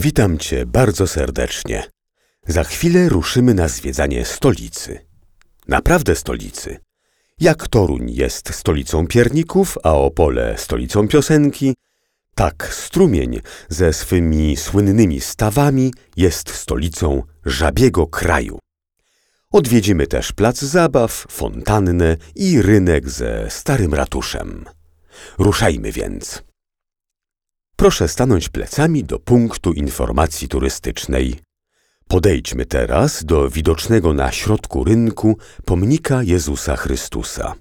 Witam Cię bardzo serdecznie. Za chwilę ruszymy na zwiedzanie stolicy. Naprawdę stolicy. Jak Toruń jest stolicą pierników, a Opole stolicą piosenki, tak Strumień ze swymi słynnymi stawami jest stolicą żabiego kraju. Odwiedzimy też plac zabaw, fontannę i rynek ze starym ratuszem. Ruszajmy więc. Proszę stanąć plecami do punktu informacji turystycznej. Podejdźmy teraz do widocznego na środku rynku pomnika Jezusa Chrystusa.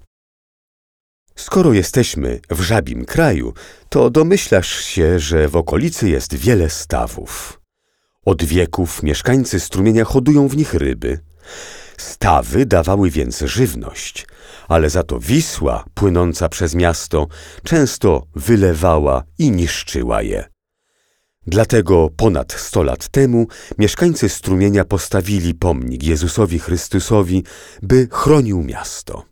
Skoro jesteśmy w żabim kraju, to domyślasz się, że w okolicy jest wiele stawów. Od wieków mieszkańcy Strumienia hodują w nich ryby. Stawy dawały więc żywność, ale za to Wisła, płynąca przez miasto, często wylewała i niszczyła je. Dlatego ponad 100 lat temu mieszkańcy Strumienia postawili pomnik Jezusowi Chrystusowi, by chronił miasto.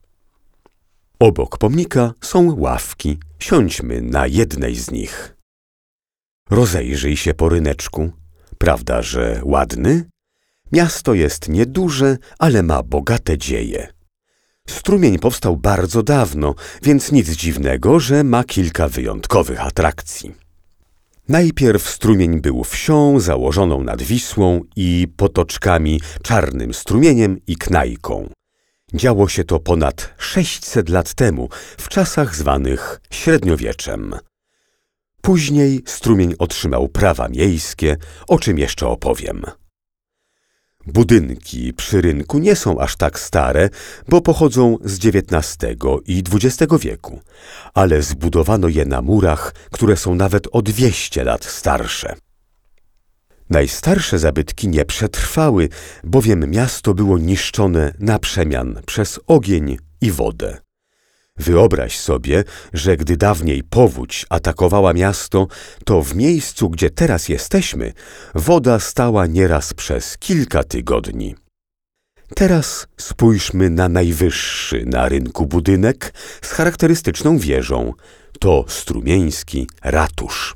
Obok pomnika są ławki. Siądźmy na jednej z nich. Rozejrzyj się po ryneczku. Prawda, że ładny? Miasto jest nieduże, ale ma bogate dzieje. Strumień powstał bardzo dawno, więc nic dziwnego, że ma kilka wyjątkowych atrakcji. Najpierw Strumień był wsią założoną nad Wisłą i potoczkami Czarnym Strumieniem i Knajką. Działo się to ponad 600 lat temu, w czasach zwanych średniowieczem. Później Strumień otrzymał prawa miejskie, o czym jeszcze opowiem. Budynki przy rynku nie są aż tak stare, bo pochodzą z XIX i XX wieku, ale zbudowano je na murach, które są nawet o 200 lat starsze. Najstarsze zabytki nie przetrwały, bowiem miasto było niszczone na przemian przez ogień i wodę. Wyobraź sobie, że gdy dawniej powódź atakowała miasto, to w miejscu, gdzie teraz jesteśmy, woda stała nieraz przez kilka tygodni. Teraz spójrzmy na najwyższy na rynku budynek z charakterystyczną wieżą. To strumieński ratusz.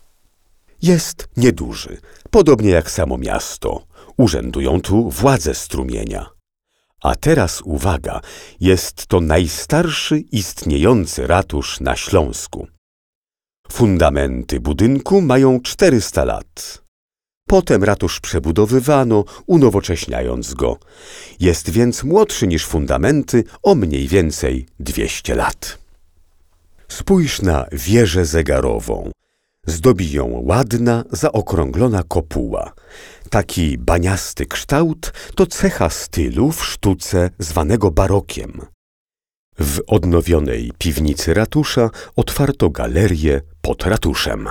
Jest nieduży, podobnie jak samo miasto. Urzędują tu władze Strumienia. A teraz uwaga, jest to najstarszy istniejący ratusz na Śląsku. Fundamenty budynku mają 400 lat. Potem ratusz przebudowywano, unowocześniając go. Jest więc młodszy niż fundamenty o mniej więcej 200 lat. Spójrz na wieżę zegarową. Zdobi ją ładna, zaokrąglona kopuła. Taki baniasty kształt to cecha stylu w sztuce zwanego barokiem. W odnowionej piwnicy ratusza otwarto galerię pod ratuszem.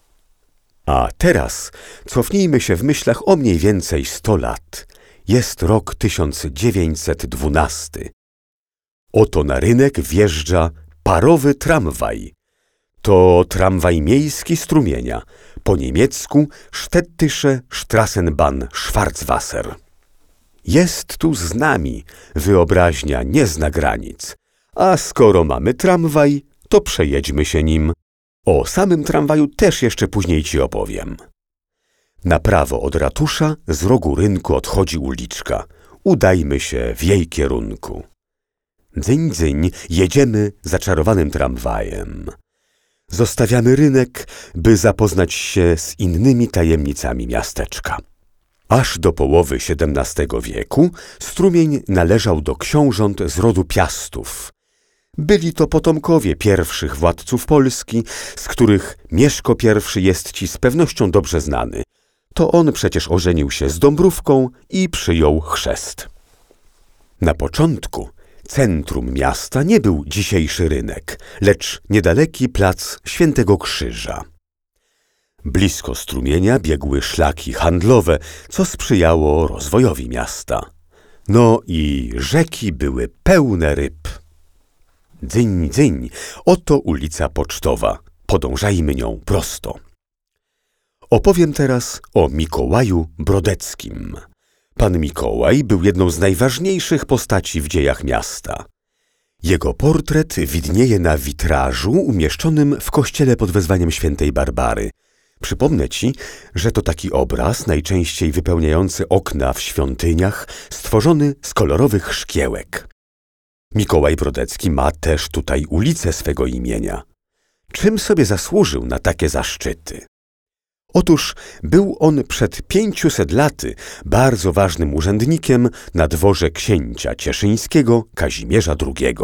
A teraz cofnijmy się w myślach o mniej więcej 100 lat. Jest rok 1912. Oto na rynek wjeżdża parowy tramwaj. To tramwaj miejski Strumienia, po niemiecku Städtische Straßenbahn Schwarzwasser. Jest tu z nami, wyobraźnia nie zna granic. A skoro mamy tramwaj, to przejedźmy się nim. O samym tramwaju też jeszcze później ci opowiem. Na prawo od ratusza z rogu rynku odchodzi uliczka. Udajmy się w jej kierunku. Dzyń, dzyń, jedziemy zaczarowanym tramwajem. Zostawiamy rynek, by zapoznać się z innymi tajemnicami miasteczka. Aż do połowy XVII wieku Strumień należał do książąt z rodu Piastów. Byli to potomkowie pierwszych władców Polski, z których Mieszko I jest ci z pewnością dobrze znany. To on przecież ożenił się z Dąbrówką i przyjął chrzest. Na początku centrum miasta nie był dzisiejszy rynek, lecz niedaleki plac Świętego Krzyża. Blisko Strumienia biegły szlaki handlowe, co sprzyjało rozwojowi miasta. No i rzeki były pełne ryb. Dzyń, dzyń, oto ulica Pocztowa. Podążajmy nią prosto. Opowiem teraz o Mikołaju Brodeckim. Pan Mikołaj był jedną z najważniejszych postaci w dziejach miasta. Jego portret widnieje na witrażu umieszczonym w kościele pod wezwaniem świętej Barbary. Przypomnę ci, że to taki obraz, najczęściej wypełniający okna w świątyniach, stworzony z kolorowych szkiełek. Mikołaj Brodecki ma też tutaj ulicę swego imienia. Czym sobie zasłużył na takie zaszczyty? Otóż był on przed 500 laty bardzo ważnym urzędnikiem na dworze księcia cieszyńskiego Kazimierza II.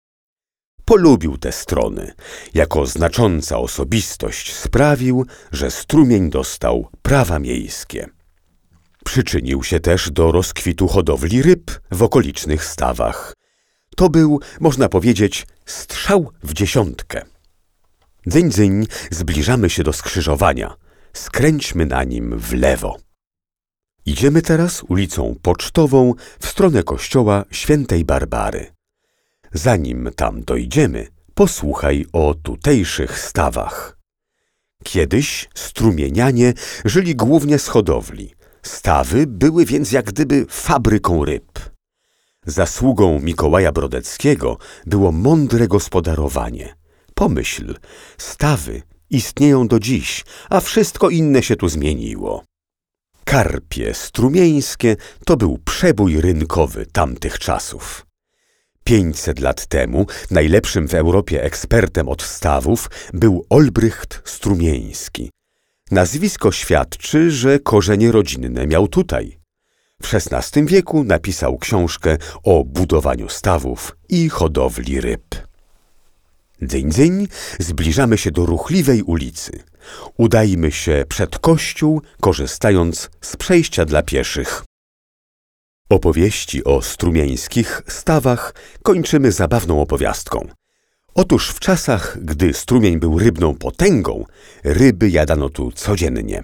Polubił te strony. Jako znacząca osobistość sprawił, że strumień dostał prawa miejskie. Przyczynił się też do rozkwitu hodowli ryb w okolicznych stawach. To był, można powiedzieć, strzał w dziesiątkę. Dzyń, dzyń, zbliżamy się do skrzyżowania. Skręćmy na nim w lewo. Idziemy teraz ulicą Pocztową w stronę kościoła Świętej Barbary. Zanim tam dojdziemy, posłuchaj o tutejszych stawach. Kiedyś strumienianie żyli głównie z hodowli. Stawy były więc jak gdyby fabryką ryb. Zasługą Mikołaja Brodeckiego było mądre gospodarowanie. Pomyśl, stawy istnieją do dziś, a wszystko inne się tu zmieniło. Karpie strumieńskie to był przebój rynkowy tamtych czasów. 500 lat temu najlepszym w Europie ekspertem od stawów był Olbrycht Strumieński. Nazwisko świadczy, że korzenie rodzinne miał tutaj. W XVI wieku napisał książkę o budowaniu stawów i hodowli ryb. Dzyń, dzyń, zbliżamy się do ruchliwej ulicy. Udajmy się przed kościół, korzystając z przejścia dla pieszych. Opowieści o strumieńskich stawach kończymy zabawną opowiastką. Otóż w czasach, gdy strumień był rybną potęgą, ryby jadano tu codziennie.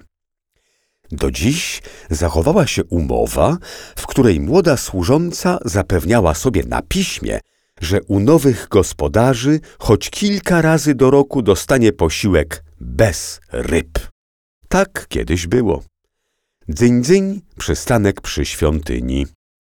Do dziś zachowała się umowa, w której młoda służąca zapewniała sobie na piśmie, że u nowych gospodarzy choć kilka razy do roku dostanie posiłek bez ryb. Tak kiedyś było. Dzyń, dzyń, przystanek przy świątyni.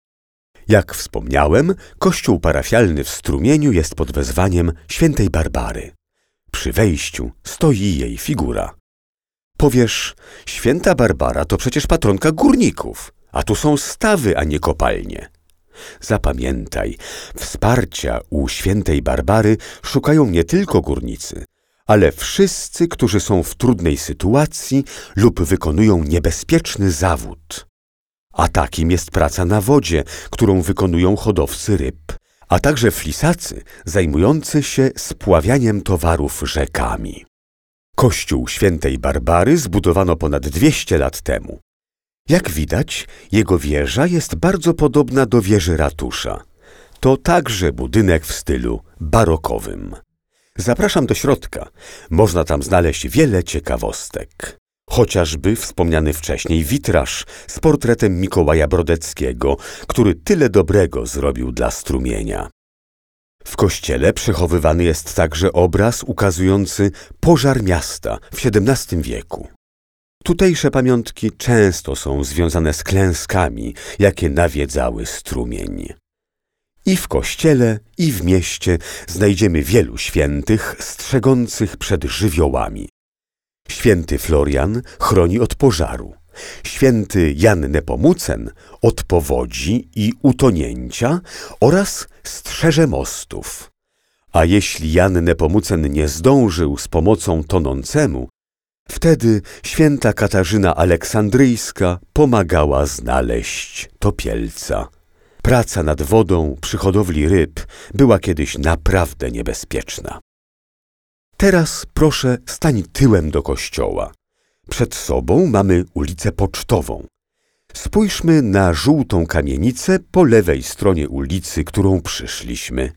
Jak wspomniałem, kościół parafialny w Strumieniu jest pod wezwaniem Świętej Barbary. Przy wejściu stoi jej figura. Powiesz, Święta Barbara to przecież patronka górników, a tu są stawy, a nie kopalnie. Zapamiętaj, wsparcia u Świętej Barbary szukają nie tylko górnicy, ale wszyscy, którzy są w trudnej sytuacji lub wykonują niebezpieczny zawód. A takim jest praca na wodzie, którą wykonują hodowcy ryb, a także flisacy zajmujący się spławianiem towarów rzekami. Kościół Świętej Barbary zbudowano ponad 200 lat temu. Jak widać, jego wieża jest bardzo podobna do wieży ratusza. To także budynek w stylu barokowym. Zapraszam do środka. Można tam znaleźć wiele ciekawostek. Chociażby wspomniany wcześniej witraż z portretem Mikołaja Brodeckiego, który tyle dobrego zrobił dla Strumienia. W kościele przechowywany jest także obraz ukazujący pożar miasta w XVII wieku. Tutejsze pamiątki często są związane z klęskami, jakie nawiedzały Strumień. I w kościele, i w mieście znajdziemy wielu świętych strzegących przed żywiołami. Święty Florian chroni od pożaru, święty Jan Nepomucen od powodzi i utonięcia oraz strzeże mostów. A jeśli Jan Nepomucen nie zdążył z pomocą tonącemu, wtedy święta Katarzyna Aleksandryjska pomagała znaleźć topielca. Praca nad wodą przy hodowli ryb była kiedyś naprawdę niebezpieczna. Teraz proszę stań tyłem do kościoła. Przed sobą mamy ulicę Pocztową. Spójrzmy na żółtą kamienicę po lewej stronie ulicy, którą przyszliśmy.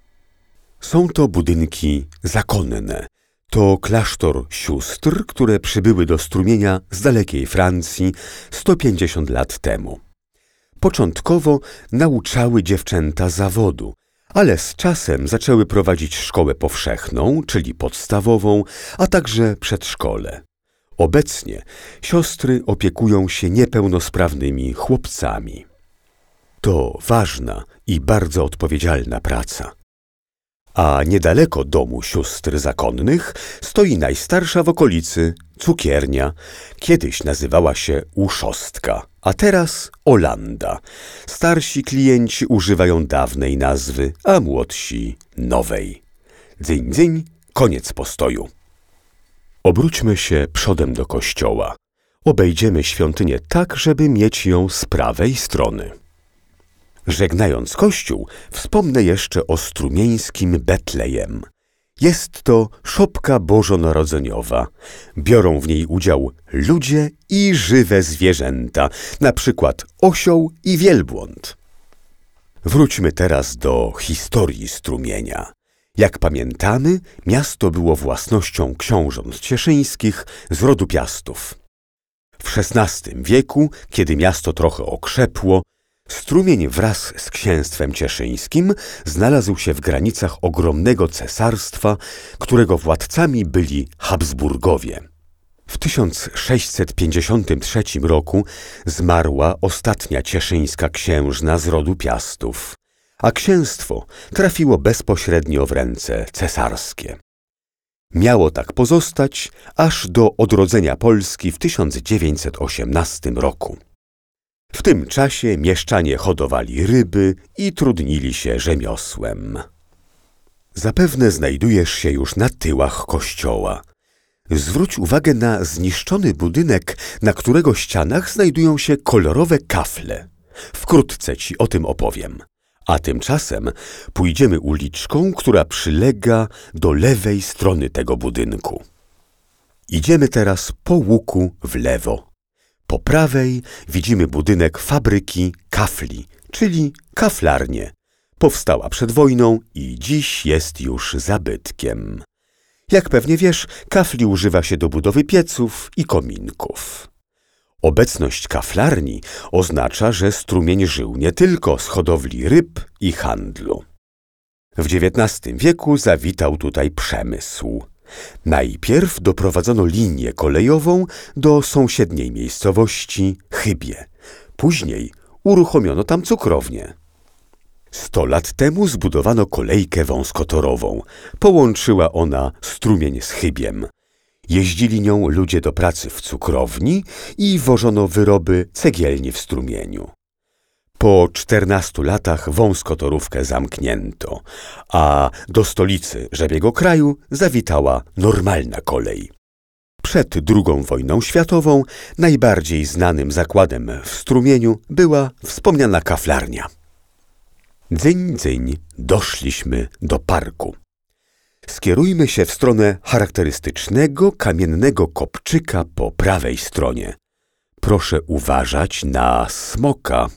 Są to budynki zakonne. To klasztor sióstr, które przybyły do Strumienia z dalekiej Francji 150 lat temu. Początkowo nauczały dziewczęta zawodu, ale z czasem zaczęły prowadzić szkołę powszechną, czyli podstawową, a także przedszkole. Obecnie siostry opiekują się niepełnosprawnymi chłopcami. To ważna i bardzo odpowiedzialna praca. A niedaleko domu sióstr zakonnych stoi najstarsza w okolicy cukiernia. Kiedyś nazywała się Uszostka, a teraz Olanda. Starsi klienci używają dawnej nazwy, a młodsi nowej. Dzyń, dzyń, koniec postoju. Obróćmy się przodem do kościoła. Obejdziemy świątynię tak, żeby mieć ją z prawej strony. Żegnając kościół, wspomnę jeszcze o strumieńskim Betlejem. Jest to szopka bożonarodzeniowa. Biorą w niej udział ludzie i żywe zwierzęta, na przykład osioł i wielbłąd. Wróćmy teraz do historii strumienia. Jak pamiętamy, miasto było własnością książąt cieszyńskich z rodu Piastów. W XVI wieku, kiedy miasto trochę okrzepło, strumień wraz z księstwem cieszyńskim znalazł się w granicach ogromnego cesarstwa, którego władcami byli Habsburgowie. W 1653 roku zmarła ostatnia cieszyńska księżna z rodu Piastów, a księstwo trafiło bezpośrednio w ręce cesarskie. Miało tak pozostać aż do odrodzenia Polski w 1918 roku. W tym czasie mieszczanie hodowali ryby i trudnili się rzemiosłem. Zapewne znajdujesz się już na tyłach kościoła. Zwróć uwagę na zniszczony budynek, na którego ścianach znajdują się kolorowe kafle. Wkrótce ci o tym opowiem. A tymczasem pójdziemy uliczką, która przylega do lewej strony tego budynku. Idziemy teraz po łuku w lewo. Po prawej widzimy budynek fabryki kafli, czyli kaflarnię. Powstała przed wojną i dziś jest już zabytkiem. Jak pewnie wiesz, kafli używa się do budowy pieców i kominków. Obecność kaflarni oznacza, że strumień żył nie tylko z hodowli ryb i handlu. W XIX wieku zawitał tutaj przemysł. Najpierw doprowadzono linię kolejową do sąsiedniej miejscowości Chybie. Później uruchomiono tam cukrownię. 100 lat temu zbudowano kolejkę wąskotorową. Połączyła ona strumień z Chybiem. Jeździli nią ludzie do pracy w cukrowni i wożono wyroby cegielni w strumieniu. Po 14 latach wąskotorówkę zamknięto, a do stolicy żabiego kraju zawitała normalna kolej. Przed II wojną światową najbardziej znanym zakładem w strumieniu była wspomniana kaflarnia. Dzyń, dzyń, doszliśmy do parku. Skierujmy się w stronę charakterystycznego kamiennego kopczyka po prawej stronie. Proszę uważać na smoka.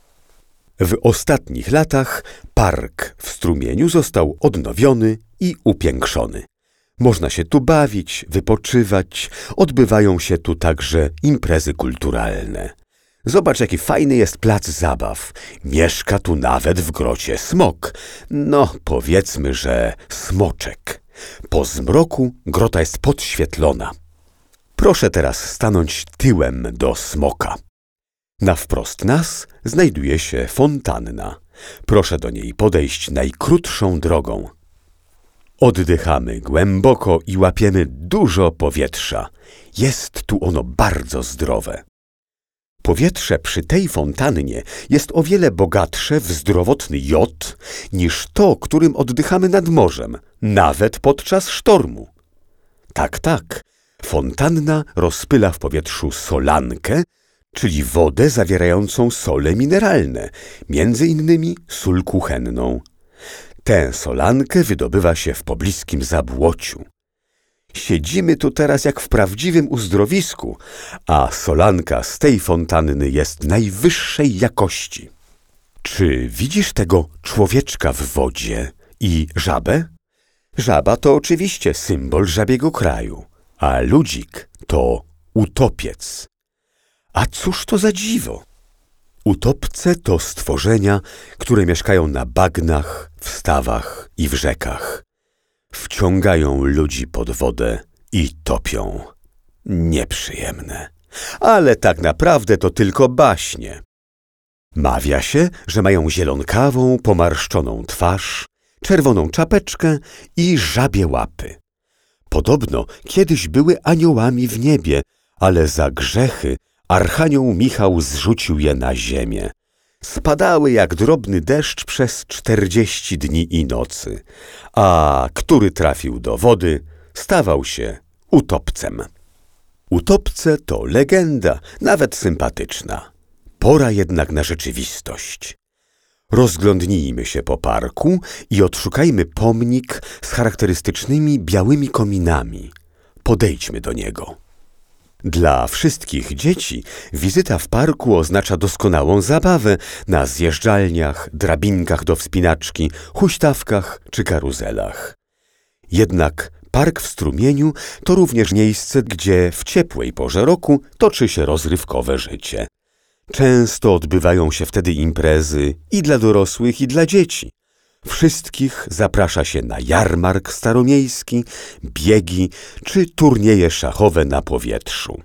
W ostatnich latach park w strumieniu został odnowiony i upiększony. Można się tu bawić, wypoczywać, odbywają się tu także imprezy kulturalne. Zobacz, jaki fajny jest plac zabaw. Mieszka tu nawet w grocie smok. No, powiedzmy, że smoczek. Po zmroku grota jest podświetlona. Proszę teraz stanąć tyłem do smoka. Na wprost nas znajduje się fontanna. Proszę do niej podejść najkrótszą drogą. Oddychamy głęboko i łapiemy dużo powietrza. Jest tu ono bardzo zdrowe. Powietrze przy tej fontannie jest o wiele bogatsze w zdrowotny jod niż to, którym oddychamy nad morzem, nawet podczas sztormu. Tak, tak, fontanna rozpyla w powietrzu solankę, czyli wodę zawierającą sole mineralne, między innymi sól kuchenną. Tę solankę wydobywa się w pobliskim Zabłociu. Siedzimy tu teraz jak w prawdziwym uzdrowisku, a solanka z tej fontanny jest najwyższej jakości. Czy widzisz tego człowieczka w wodzie i żabę? Żaba to oczywiście symbol żabiego kraju, a ludzik to utopiec. A cóż to za dziwo? Utopce to stworzenia, które mieszkają na bagnach, w stawach i w rzekach. Wciągają ludzi pod wodę i topią. Nieprzyjemne. Ale tak naprawdę to tylko baśnie. Mawia się, że mają zielonkawą, pomarszczoną twarz, czerwoną czapeczkę i żabie łapy. Podobno kiedyś były aniołami w niebie, ale za grzechy archanioł Michał zrzucił je na ziemię. Spadały jak drobny deszcz przez 40 dni i nocy, a który trafił do wody, stawał się utopcem. Utopce to legenda, nawet sympatyczna. Pora jednak na rzeczywistość. Rozglądnijmy się po parku i odszukajmy pomnik z charakterystycznymi białymi kominami. Podejdźmy do niego. Dla wszystkich dzieci wizyta w parku oznacza doskonałą zabawę na zjeżdżalniach, drabinkach do wspinaczki, huśtawkach czy karuzelach. Jednak park w Strumieniu to również miejsce, gdzie w ciepłej porze roku toczy się rozrywkowe życie. Często odbywają się wtedy imprezy i dla dorosłych, i dla dzieci. Wszystkich zaprasza się na jarmark staromiejski, biegi czy turnieje szachowe na powietrzu.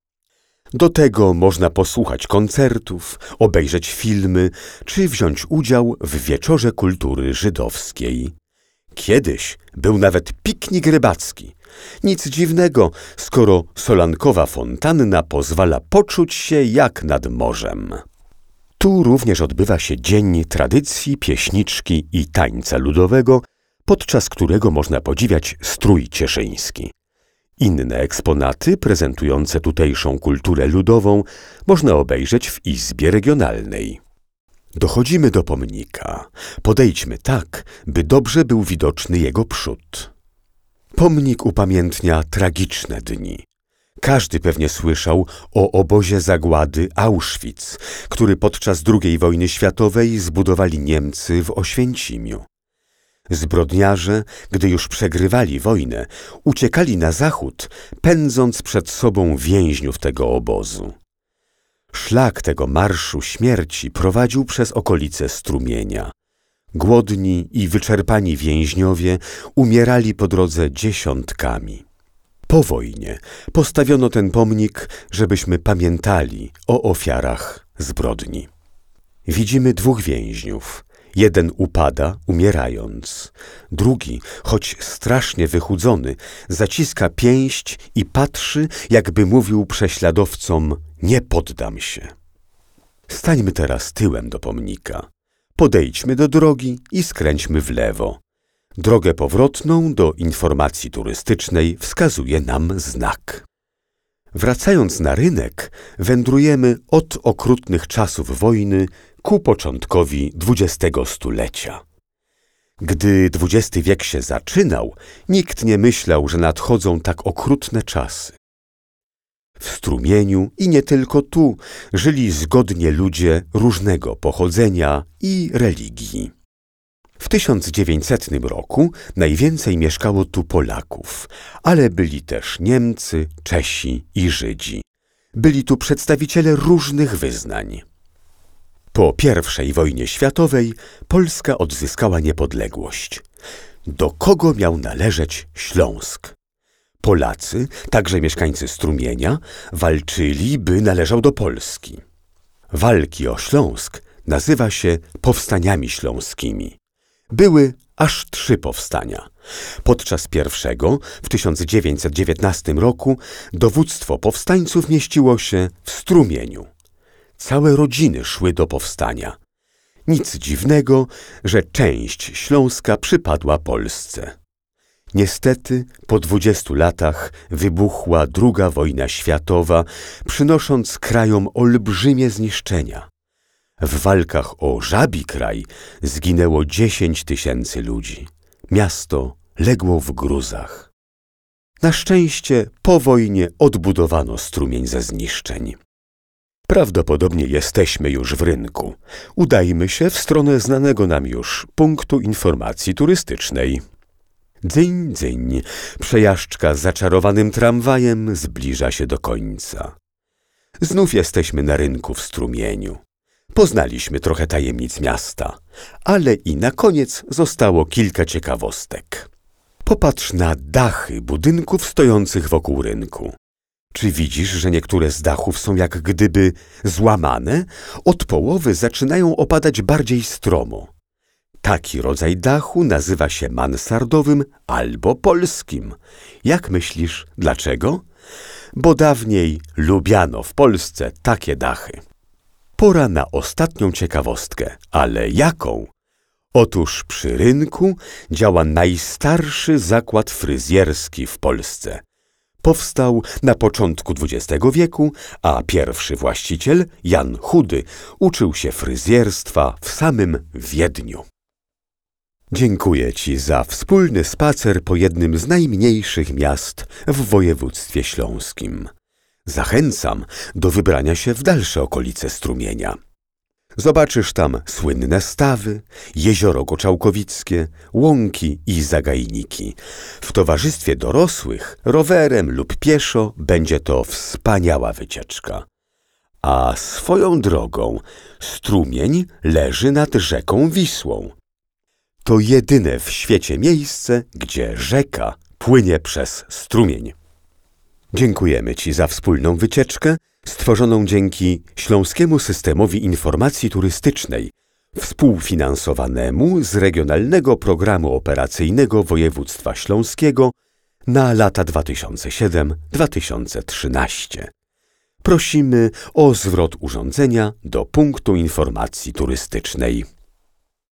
Do tego można posłuchać koncertów, obejrzeć filmy czy wziąć udział w wieczorze kultury żydowskiej. Kiedyś był nawet piknik rybacki. Nic dziwnego, skoro solankowa fontanna pozwala poczuć się jak nad morzem. Tu również odbywa się Dzień Tradycji, Pieśniczki i Tańca Ludowego, podczas którego można podziwiać strój cieszyński. Inne eksponaty prezentujące tutejszą kulturę ludową można obejrzeć w Izbie Regionalnej. Dochodzimy do pomnika. Podejdźmy tak, by dobrze był widoczny jego przód. Pomnik upamiętnia tragiczne dni. Każdy pewnie słyszał o obozie zagłady Auschwitz, który podczas II wojny światowej zbudowali Niemcy w Oświęcimiu. Zbrodniarze, gdy już przegrywali wojnę, uciekali na zachód, pędząc przed sobą więźniów tego obozu. Szlak tego marszu śmierci prowadził przez okolice Strumienia. Głodni i wyczerpani więźniowie umierali po drodze dziesiątkami. Po wojnie postawiono ten pomnik, żebyśmy pamiętali o ofiarach zbrodni. Widzimy dwóch więźniów. Jeden upada, umierając. Drugi, choć strasznie wychudzony, zaciska pięść i patrzy, jakby mówił prześladowcom: nie poddam się. Stańmy teraz tyłem do pomnika. Podejdźmy do drogi i skręćmy w lewo. Drogę powrotną do informacji turystycznej wskazuje nam znak. Wracając na rynek, wędrujemy od okrutnych czasów wojny ku początkowi XX stulecia. Gdy XX wiek się zaczynał, nikt nie myślał, że nadchodzą tak okrutne czasy. W Strumieniu i nie tylko tu żyli zgodnie ludzie różnego pochodzenia i religii. W 1900 roku najwięcej mieszkało tu Polaków, ale byli też Niemcy, Czesi i Żydzi. Byli tu przedstawiciele różnych wyznań. Po I wojnie światowej Polska odzyskała niepodległość. Do kogo miał należeć Śląsk? Polacy, także mieszkańcy Strumienia, walczyli, by należał do Polski. Walki o Śląsk nazywa się powstaniami śląskimi. Były aż 3 powstania. Podczas pierwszego, w 1919 roku, dowództwo powstańców mieściło się w Strumieniu. Całe rodziny szły do powstania. Nic dziwnego, że część Śląska przypadła Polsce. Niestety, po 20 latach wybuchła II wojna światowa, przynosząc krajom olbrzymie zniszczenia. W walkach o Żabi kraj zginęło 10 000 ludzi. Miasto legło w gruzach. Na szczęście po wojnie odbudowano Strumień ze zniszczeń. Prawdopodobnie jesteśmy już w rynku. Udajmy się w stronę znanego nam już punktu informacji turystycznej. Dzyń, dzyń, przejażdżka zaczarowanym tramwajem zbliża się do końca. Znów jesteśmy na rynku w Strumieniu. Poznaliśmy trochę tajemnic miasta, ale i na koniec zostało kilka ciekawostek. Popatrz na dachy budynków stojących wokół rynku. Czy widzisz, że niektóre z dachów są jak gdyby złamane? Od połowy zaczynają opadać bardziej stromo. Taki rodzaj dachu nazywa się mansardowym albo polskim. Jak myślisz, dlaczego? Bo dawniej lubiano w Polsce takie dachy. Pora na ostatnią ciekawostkę, ale jaką? Otóż przy rynku działa najstarszy zakład fryzjerski w Polsce. Powstał na początku XX wieku, a pierwszy właściciel, Jan Chudy, uczył się fryzjerstwa w samym Wiedniu. Dziękuję Ci za wspólny spacer po jednym z najmniejszych miast w województwie śląskim. Zachęcam do wybrania się w dalsze okolice strumienia. Zobaczysz tam słynne stawy, jezioro Goczałkowickie, łąki i zagajniki. W towarzystwie dorosłych, rowerem lub pieszo będzie to wspaniała wycieczka. A swoją drogą strumień leży nad rzeką Wisłą. To jedyne w świecie miejsce, gdzie rzeka płynie przez strumień. Dziękujemy Ci za wspólną wycieczkę stworzoną dzięki Śląskiemu Systemowi Informacji Turystycznej, współfinansowanemu z Regionalnego Programu Operacyjnego Województwa Śląskiego na lata 2007-2013. Prosimy o zwrot urządzenia do punktu informacji turystycznej.